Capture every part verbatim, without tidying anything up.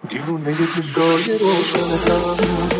دیوونه چشای روشنتم،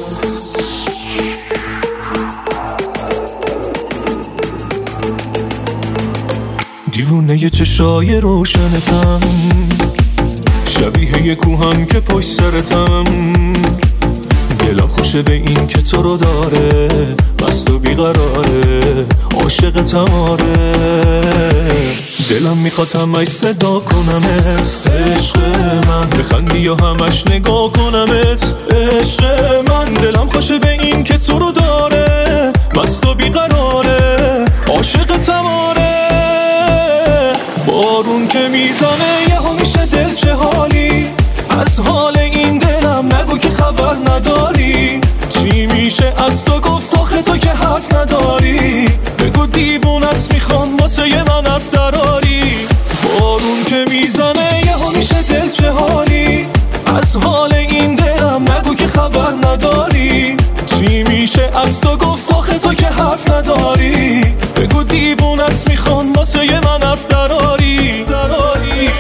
دیوونه چشای روشنتم، شبیه یه کوهم که پشت سرتم. دلم خوشه به این که تو رو داره، مست و بیقراره، عاشقتم آره. دلم میخواد همش صدا کنمت، عشق من بخندی یا همش نگاه کنمت. عشق من دلم خوشه به این که تو رو داره، مست و بیقراره، عاشقتم آره. بارون که میزنه یهو میشه دل چه حالی، از حال این دلم نگو که خبر نداری. چی میشه از تو گفت آخه تو که حرف نداری، بگو دیوون است میخوام واسه من حرف دراری. بارون که میزنه یهو میشه دل چه حالی، از حال این دلم نگو که خبر نداری. چی میشه از تو گفت آخه تو که حرف نداری، بگو دیوون است میخوام واسه من حرف دراری دراری.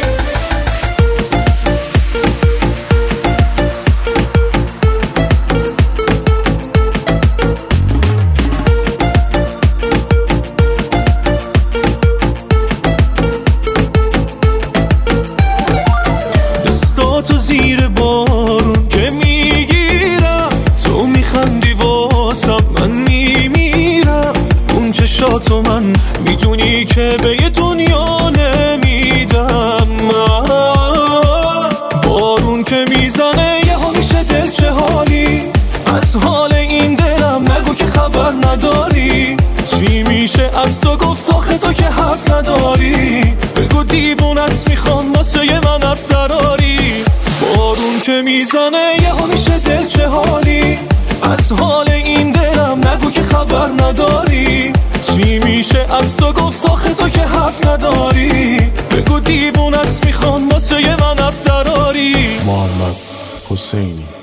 دستاتو زیر بارون که میگیرم، تو میخندی واسم من میمیرم. اون چشاتو من میدونی که به یه دنیا نمیدم. بارون که میزنه یهو میشه دل چه حالی، از حال این دلم نگو که خبر نداری. چی میشه از تو گفت آخه تو که حرف نداری، بگو دیوون است میخوام واسه من حرف دراری. بارون که میزنه یهو میشه دل چه حالی، از حال این دلم نگو که خبر نداری. چی میشه از تو گفت آخه تو که حرف نداری، بگو دیوون است میخوام واسه من حرف دراری. محمد حسینی